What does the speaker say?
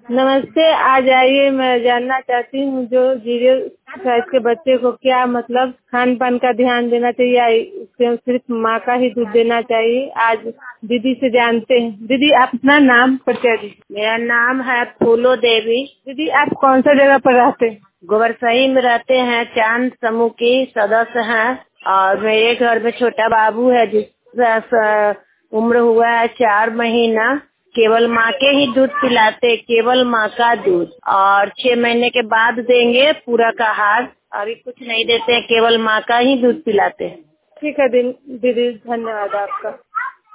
नमस्ते। आज आइए, मैं जानना चाहती हूँ जो 0 साल के बच्चे को क्या मतलब खान पान का ध्यान देना चाहिए या उसके सिर्फ माँ का ही दूध देना चाहिए। आज दीदी से जानते हैं। दीदी, आप अपना नाम परिचय दीजिए। मेरा नाम है फूलो देवी। दीदी, आप कौन सा जगह पर रहते हैं? गोबरसही में रहते हैं, चांद समूह की सदस्य हैं। और मेरे घर में छोटा बाबू है जिसका उम्र हुआ है 4 महीना। केवल माँ के ही दूध पिलाते, केवल माँ का दूध। और 6 महीने के बाद देंगे पूरा का आहार। अभी कुछ नहीं देते हैं, केवल माँ का ही दूध पिलाते हैं। ठीक है दीदी, धन्यवाद आपका।